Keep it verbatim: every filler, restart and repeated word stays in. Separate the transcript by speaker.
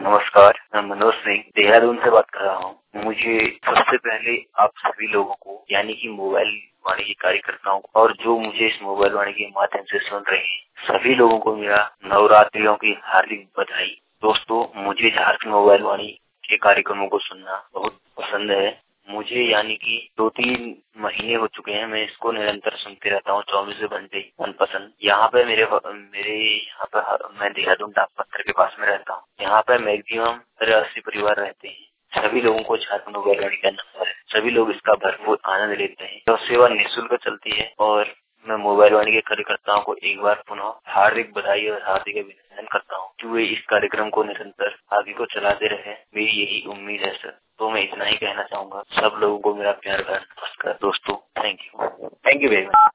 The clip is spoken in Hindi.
Speaker 1: नमस्कार, मैं मनोज सिंह देहरादून से बात कर रहा हूँ। मुझे सबसे पहले आप सभी लोगों को यानी कि मोबाइल वाणी के कार्यकर्ताओं को और जो मुझे इस मोबाइल वाणी के माध्यम से सुन रहे हैं सभी लोगों को मेरा नवरात्रियों की हार्दिक बधाई। दोस्तों, मुझे झारखंड मोबाइल वाणी के कार्यक्रमों को सुनना बहुत पसंद है। मुझे यानी कि दो तीन महीने हो चुके हैं, मैं इसको निरंतर सुनते रहता हूँ चौबीसों घंटे मनपसंद। यहाँ पे मेरे मेरे यहाँ पे मैं देहरादून डाक पत्थर के पास में रहता हूँ। यहाँ पे मैक्सिमम अस्सी परिवार रहते हैं। सभी लोगों को झारखंड मोबाइल वाणी का नंबर है। सभी लोग इसका भरपूर आनंद लेते हैं। तो सेवा निःशुल्क चलती है और मैं मोबाइल वाणी के कार्यकर्ताओं को एक बार पुनः हार्दिक बधाई और हार्दिक अभिनंदन करता हूँ कि वे इस कार्यक्रम को निरंतर आगे को चलाते रहे। मेरी यही उम्मीद है सर। तो मैं इतना ही कहना चाहूंगा। सब लोगों को मेरा प्यार भरा नमस्कार दोस्तों। Thank you thank you very much.